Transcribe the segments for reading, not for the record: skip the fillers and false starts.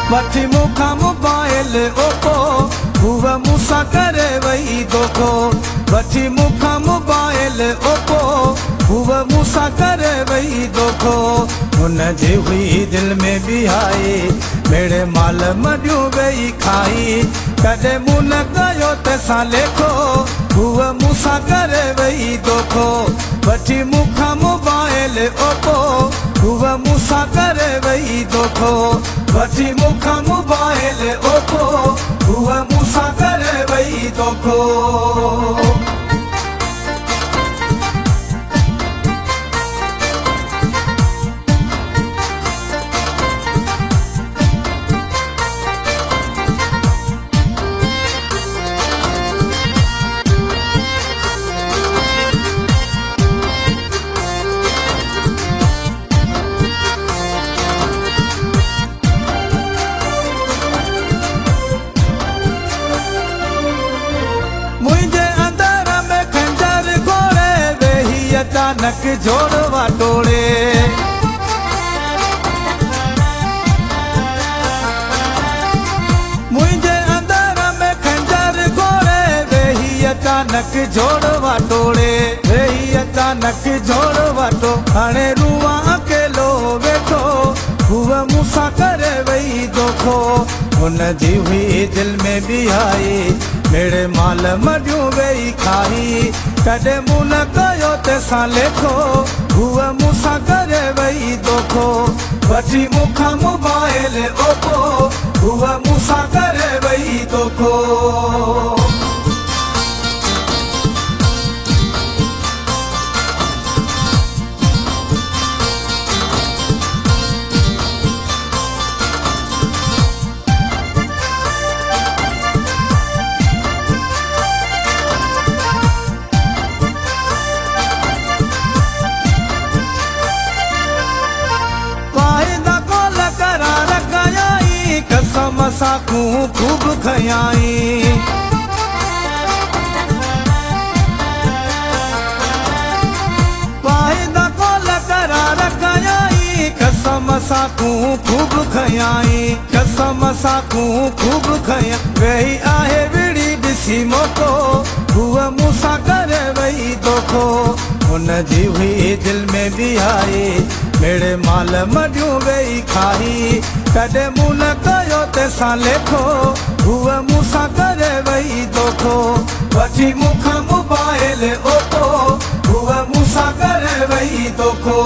वठी मूंखां mobile Oppo हुआ मूंसां करे वई दोखो वठी मूंखां मोबाइल ओपो हुआ मूंसां करे वई दोखो हुनजी हुई दिल में बिहाई मेरे माल मडियूं वेई खाई कॾहिं मूं न कयो तंहिंसां लेखो हुआ मूंसां करे वई दोखो वठी मूंखां मोबाइल ओपो हुआ मूंसां करे वई दोखो वठी मूंखां मोबाइल ओपो हुआ मूंसां करे वई दोखो अचानक जोड़वा तोड़े मुझे अंदर में खंजर घोड़े वेही अचानक जोड़वा तोड़े वेही अचानक जोड़वा तो हाणे रुआ अकेलो वेठो हुआ मूंसां करे वई दोखो हुनजी हुई दिल में बिहाई मेरे माल मडियूं वेई खाई कॾहिं मूं न कयो तंहिंसां लेखो हुआ मूंसां करे वई दोखो वठी मूंखां मोबाइल ओपो हुआ मूंसां करे वई दोखो कसम साकूं खूब खयाई वाइदा कोल करार कयाई कसम साकूं खूब खयाई कसम साकूं खूब खया वेही आहे विड़ी ॾिसी मोको हुआ मूंसां करे वई दोखो हुनजी हुई दिल में बिहाई मेरे माल मडियूं वेई खाई कॾहिं मूं न कयो तंहिंसां लेखो हुआ मूंसां करे वई दोखो वठी मूंखां मोबाइल ओपो हुआ मूंसां करे वई दोखो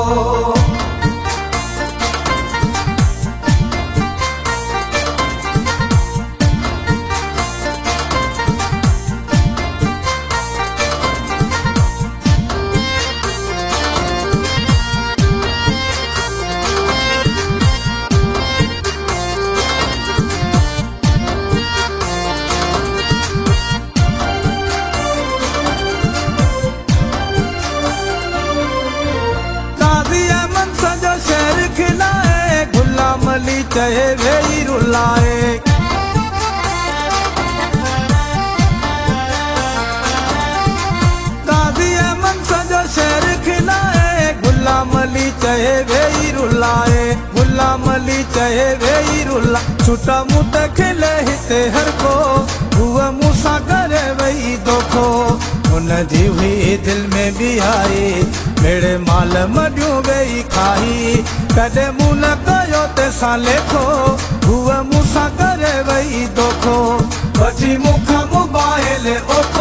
गुलामली चहे वेई रुलाए काज़ी अहमद सजो शहर खिलाए गुलामली चहे वेई रुलाए गुलामली चहे वेई रुला छुटा मुत खिले हिते हर को हुआ मूंसां करे वई दोखो हुनजी हुई दिल में बिहाई मेरे माल मडियूं वेई खाई कॾहिं मूं न कयो तंहिंसां लेखो हुआ मूंसां करे वई दोखो वठी मूंखां मोबाइल ओपो